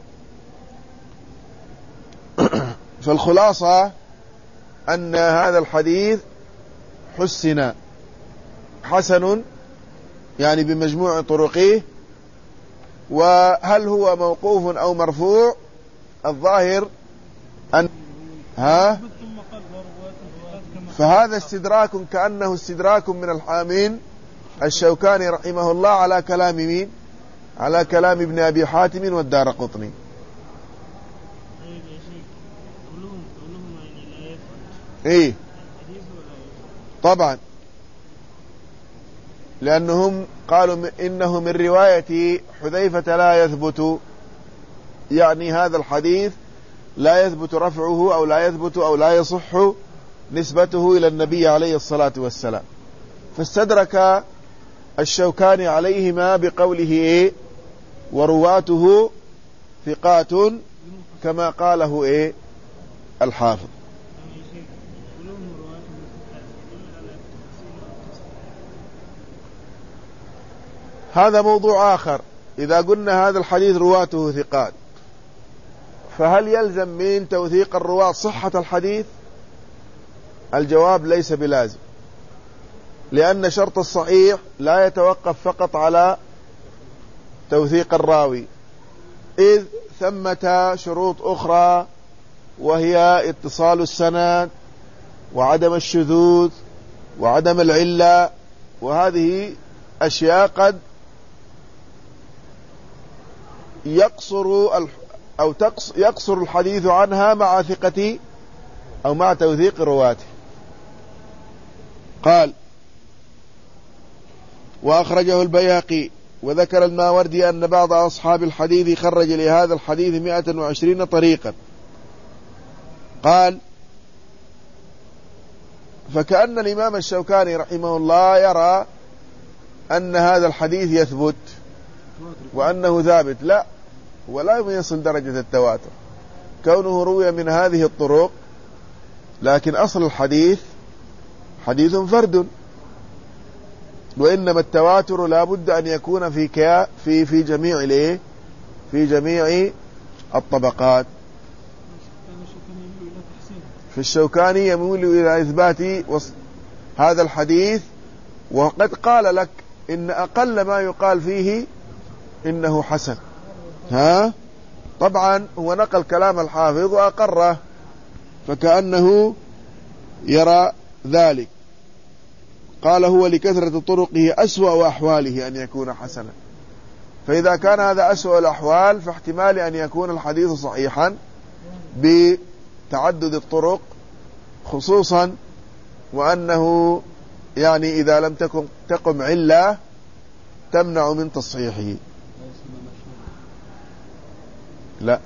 فالخلاصة أن هذا الحديث حسن حسن يعني بمجموع طرقه. وهل هو موقوف أو مرفوع؟ الظاهر أن ها فهذا استدراك كأنه استدراك من الحامين الشوكاني رحمه الله على كلام مين؟ على كلام ابن أبي حاتم والدارقطني. ايه طبعا، لأنهم قالوا إنه من رواية حذيفة لا يثبت، يعني هذا الحديث لا يثبت رفعه أو لا يثبت أو لا يصح نسبته إلى النبي عليه الصلاة والسلام، فاستدرك الشوكاني عليهما بقوله إيه؟ ورواته ثقات كما قاله إيه؟ الحافظ. هذا موضوع آخر. إذا قلنا هذا الحديث رواته ثقات، فهل يلزم من توثيق الرواة صحة الحديث؟ الجواب ليس بلازم، لأن شرط الصحيح لا يتوقف فقط على توثيق الراوي، إذ ثمة شروط أخرى وهي اتصال السند وعدم الشذوذ وعدم العلة، وهذه أشياء قد يقصر أو يقصر الحديث عنها مع ثقة أو مع توثيق رواته. قال: وأخرجه البيهقي وذكر الماوردي أن بعض أصحاب الحديث خرج لهذا الحديث مئة وعشرين طريقا. قال: فكأن الإمام الشوكاني رحمه الله يرى أن هذا الحديث يثبت وأنه ثابت. لا، ولا يصل درجة التواتر كونه روي من هذه الطرق، لكن أصل الحديث حديث فرد، وإنما التواتر لا بد أن يكون في كيا في في جميع الايه في جميع الطبقات. في الشوكاني يميل إلى إثبات هذا الحديث، وقد قال لك إن أقل ما يقال فيه إنه حسن. ها طبعا هو نقل كلام الحافظ وأقره، فكأنه يرى ذلك. قال: هو لكثرة طرقه أسوأ أحواله أن يكون حسنا. فإذا كان هذا أسوأ الأحوال فاحتمال أن يكون الحديث صحيحا بتعدد الطرق، خصوصا وأنه يعني إذا لم تقم, تقم علة تمنع من تصحيحه. لا،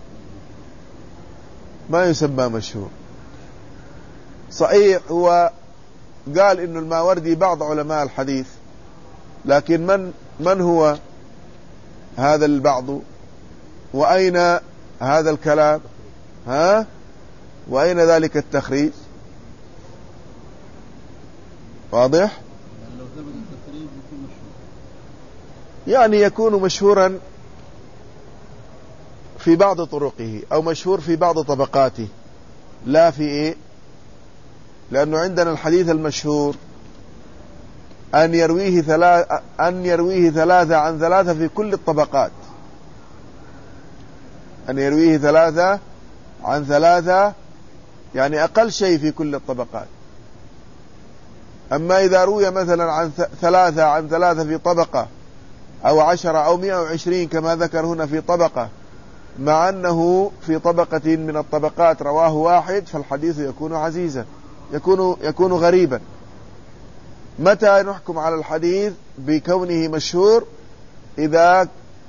ما يسمى مشهور. صحيح هو قال إنه الماوردي بعض علماء الحديث، لكن من من هو هذا البعض؟ وأين هذا الكلام؟ ها وأين ذلك التخريج؟ واضح؟ يعني يكون مشهورا في بعض طرقه أو مشهور في بعض طبقاته، لا في إيه؟ لأنه عندنا الحديث المشهور أن يرويه ثلاثة أن يرويه ثلاثة عن ثلاثة في كل الطبقات، أن يرويه ثلاثة عن ثلاثة، يعني أقل شيء في كل الطبقات. أما إذا روي مثلا عن ثلاثة عن ثلاثة في طبقة أو عشرة أو مئة وعشرين كما ذكر هنا في طبقة، مع أنه في طبقة من الطبقات رواه واحد، فالحديث يكون عزيزا، يكون يكون غريبا. متى نحكم على الحديث بكونه مشهور؟ إذا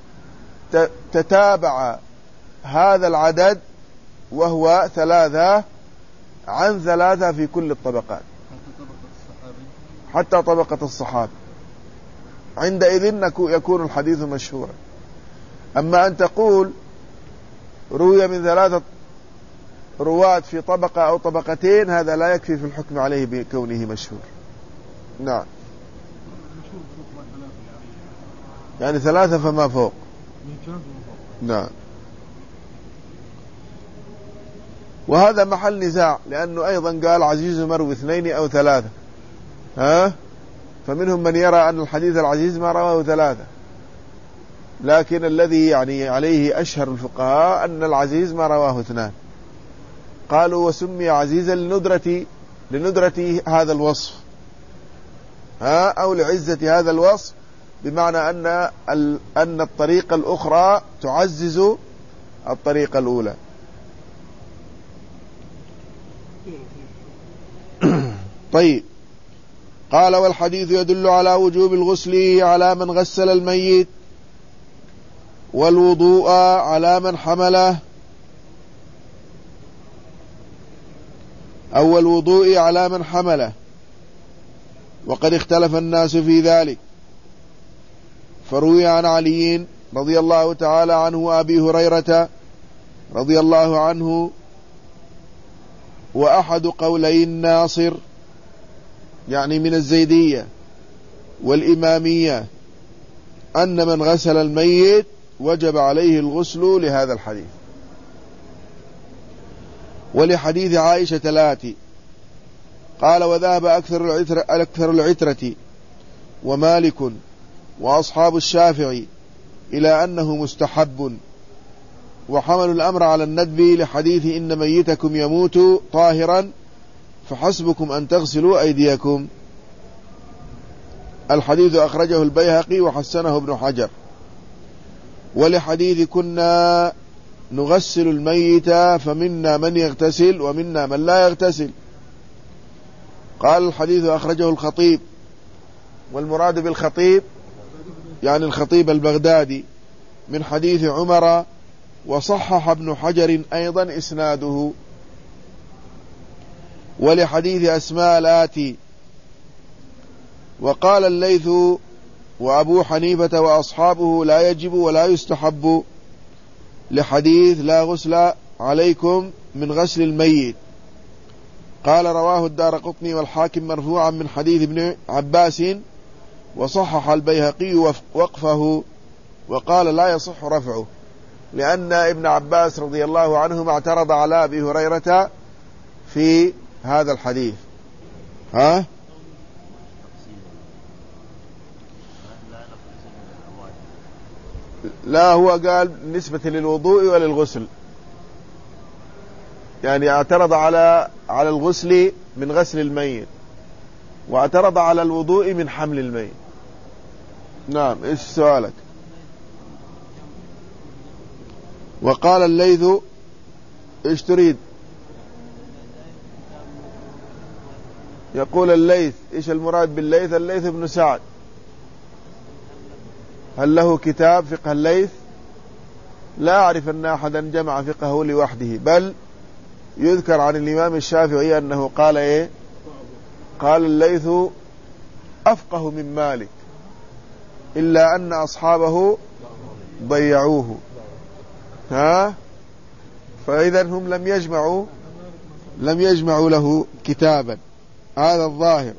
تتابع هذا العدد وهو ثلاثة عن ثلاثة في كل الطبقات حتى طبقة الصحابة، عندئذ يكون الحديث مشهورا. أما أن تقول روي من ثلاثة رواة في طبقة أو طبقتين، هذا لا يكفي في الحكم عليه بكونه مشهور. نعم، يعني ثلاثة فما فوق. نعم، وهذا محل نزاع، لأنه أيضا قال عزيز مروي اثنين أو ثلاثة، ها فمنهم من يرى أن الحديث العزيز ما رواه ثلاثة، لكن الذي يعني عليه أشهر الفقهاء أن العزيز ما رواه اثنان. قالوا: وسمي عزيزا لندرة لندرة هذا الوصف، ها أو لعزة هذا الوصف، بمعنى أن أن الطريقة الأخرى تعزز الطريقة الأولى. طيب، قال والحديث يدل على وجوب الغسل على من غسل الميت، والوضوء على من حمله، أو الوضوء على من حمله، وقد اختلف الناس في ذلك. فروي عن علي رضي الله تعالى عنه وأبي هريرة رضي الله عنه وأحد قولي الناصر يعني من الزيدية والإمامية أن من غسل الميت وجب عليه الغسل لهذا الحديث، ولحديث عائشة الآتي قال وذهب أكثر العترة, أكثر العترة ومالك وأصحاب الشافعي إلى أنه مستحب، وحملوا الأمر على الندب لحديث إن ميتكم يموت طاهرا فحسبكم أن تغسلوا أيديكم. الحديث أخرجه البيهقي وحسنه ابن حجر. ولحديث كنا نغسل الميت فمنا من يغتسل ومنا من لا يغتسل. قال الحديث أخرجه الخطيب، والمراد بالخطيب يعني الخطيب البغدادي، من حديث عمر، وصحح ابن حجر أيضا إسناده. ولحديث أسماء الآتي وقال الليث وأبو حنيفة وأصحابه لا يجب ولا يستحب، لحديث لا غسل عليكم من غسل الميت. قال رواه الدارقطني والحاكم مرفوعا من حديث ابن عباس، وصحح البيهقي وقفه وقال لا يصح رفعه، لأن ابن عباس رضي الله عنهما اعترض على أبي هريرة في هذا الحديث. ها لا، هو قال بالنسبة للوضوء وللغسل، يعني اعترض على على الغسل من غسل الميت، واعترض على الوضوء من حمل الميت. نعم، ايش سؤالك؟ وقال الليث ايش تريد؟ يقول الليث، ايش المراد بالليث؟ الليث بن سعد، هل له كتاب فقه الليث؟ لا أعرف أن أحدا جمع فقهه لوحده، بل يذكر عن الإمام الشافعي أنه قال إيه؟ قال الليث أفقه من مالك، إلا أن أصحابه ضيعوه. ها؟ فإذا هم لم يجمعوا لم يجمعوا له كتابا، هذا الظاهر.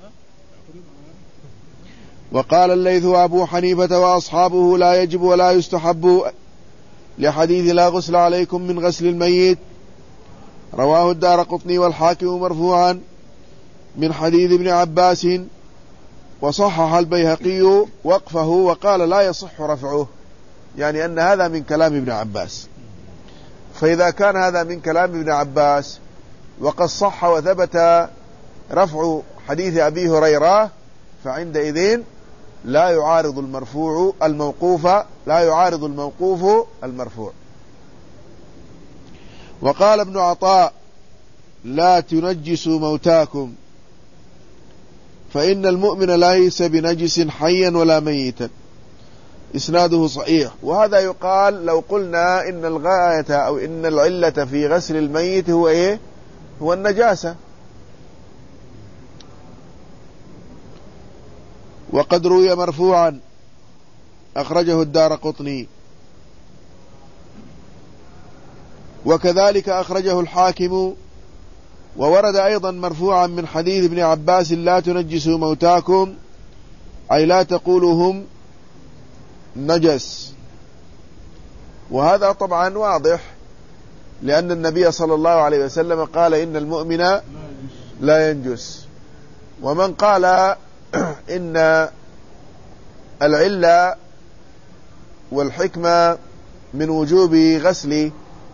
وقال الليث وأبو حنيفة وأصحابه لا يجب ولا يستحب، لحديث لا غسل عليكم من غسل الميت. رواه الدارقطني والحاكم مرفوعا من حديث ابن عباس، وصحح البيهقي وقفه وقال لا يصح رفعه، يعني أن هذا من كلام ابن عباس. فإذا كان هذا من كلام ابن عباس وقد صح وثبت رفع حديث أبي هريرة، فعندئذ لا يعارض المرفوع الموقوف لا يعارض الموقوف المرفوع. وقال ابن عطاء لا تنجسوا موتاكم، فإن المؤمن ليس بنجس حيا ولا ميتا. إسناده صحيح. وهذا يقال لو قلنا إن الغاية أو إن العلة في غسل الميت هو إيه؟ هو النجاسة. وقد روي مرفوعا أخرجه الدارقطني، وكذلك أخرجه الحاكم. وورد أيضا مرفوعا من حديث ابن عباس لا تنجسوا موتاكم، أي لا تقولوا هم نجس. وهذا طبعا واضح، لأن النبي صلى الله عليه وسلم قال إن المؤمن لا ينجس. ومن قال إن العلة والحكمة من وجوب غسل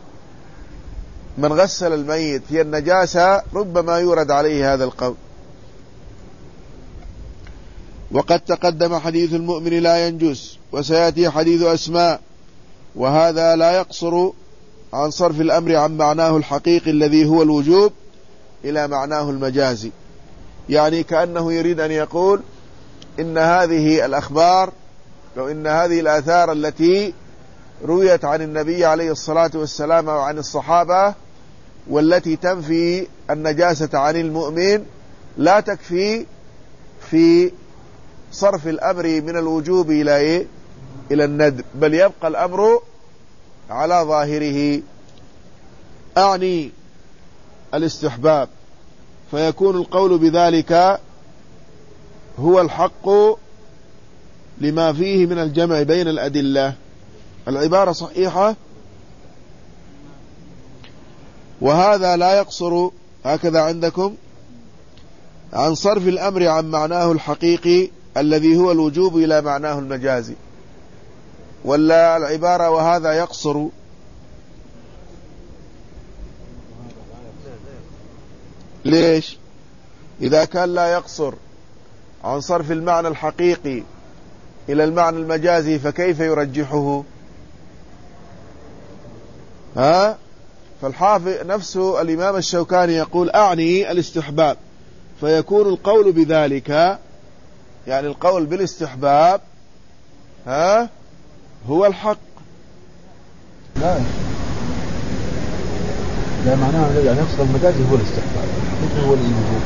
من غسل الميت هي النجاسة، ربما يورد عليه هذا القول. وقد تقدم حديث المؤمن لا ينجس، وسيأتي حديث أسماء، وهذا لا يقصر عن صرف الأمر عن معناه الحقيقي الذي هو الوجوب إلى معناه المجازي. يعني كأنه يريد أن يقول إن هذه الأخبار لو إن هذه الآثار التي رويت عن النبي عليه الصلاة والسلام وعن الصحابة والتي تنفي النجاسة عن المؤمن لا تكفي في صرف الأمر من الوجوب إلى إيه؟ إلى الندب، بل يبقى الأمر على ظاهره، أعني الاستحباب، فيكون القول بذلك هو الحق لما فيه من الجمع بين الأدلة. العبارة صحيحة. وهذا لا يقصر هكذا عندكم عن صرف الأمر عن معناه الحقيقي الذي هو الوجوب إلى معناه المجازي، ولا العبارة وهذا يقصر؟ ليش؟ إذا كان لا يقصر عن صرف المعنى الحقيقي إلى المعنى المجازي فكيف يرجحه؟ ها؟ فالحافظ نفسه الإمام الشوكاني يقول أعني الاستحباب، فيكون القول بذلك يعني القول بالاستحباب ها هو الحق. لا لا معناه يعني يقصد المجازي هو الاستحباب، الحقيقي هو الوجوب.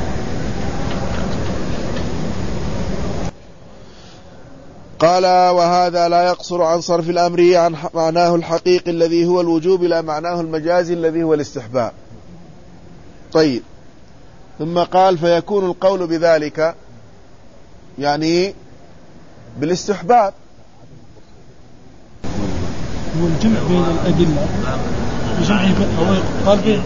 قال وهذا لا يقصر عن صرف الأمر عن معناه الحقيقي الذي هو الوجوب إلى معناه المجازي الذي هو الاستحباب. طيب، ثم قال فيكون القول بذلك يعني بالاستحباب. هو الجمع بين الأدلة الجمع قال به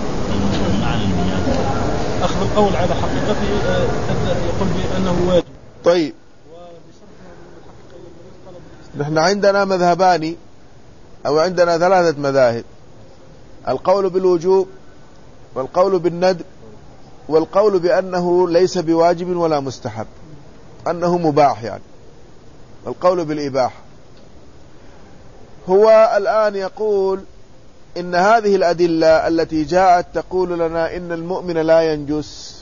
أخذ القول على حقيقته يقول بأنه واجب. طيب، نحن عندنا مذهبان أو عندنا ثلاثة مذاهب: القول بالوجوب، والقول بالندب، والقول بأنه ليس بواجب ولا مستحب، أنه مباح، يعني القول بالإباحة. هو الآن يقول إن هذه الأدلة التي جاءت تقول لنا إن المؤمن لا ينجس،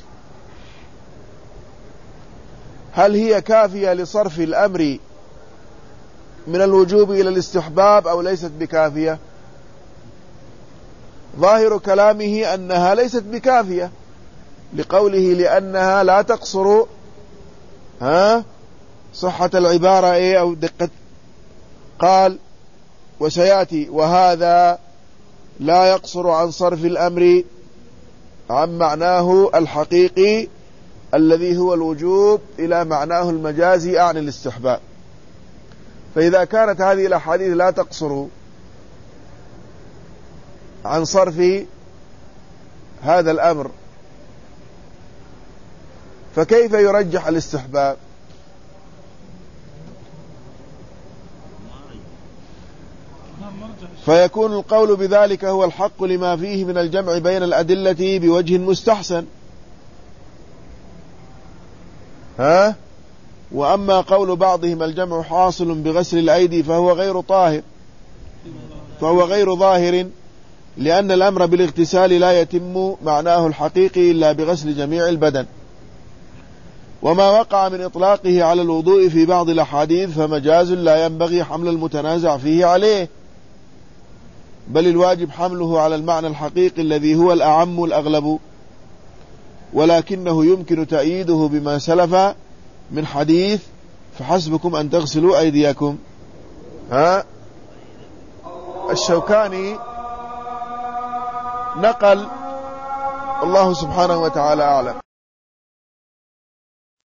هل هي كافية لصرف الأمر من الوجوب إلى الاستحباب أو ليست بكافية؟ ظاهر كلامه أنها ليست بكافية، لقوله لأنها لا تقصر ها صحة العبارة إيه أو دقة. قال وسيأتي وهذا لا يقصر عن صرف الأمر عن معناه الحقيقي الذي هو الوجوب إلى معناه المجازي عن الاستحباب. فإذا كانت هذه الأحاديث لا تقصر عن صرف هذا الأمر فكيف يرجح الاستحباب؟ فيكون القول بذلك هو الحق لما فيه من الجمع بين الأدلة بوجه مستحسن. ها؟ وأما قول بعضهم الجمع حاصل بغسل الأيدي فهو غير طاهر فهو غير ظاهر، لأن الأمر بالاغتسال لا يتم معناه الحقيقي إلا بغسل جميع البدن. وما وقع من إطلاقه على الوضوء في بعض الأحاديث فمجاز لا ينبغي حمل المتنازع فيه عليه، بل الواجب حمله على المعنى الحقيقي الذي هو الأعم الأغلب، ولكنه يمكن تأييده بما سلف من حديث فحسبكم أن تغسلوا أيديكم. ها؟ الشوكاني نقل، الله سبحانه وتعالى أعلم.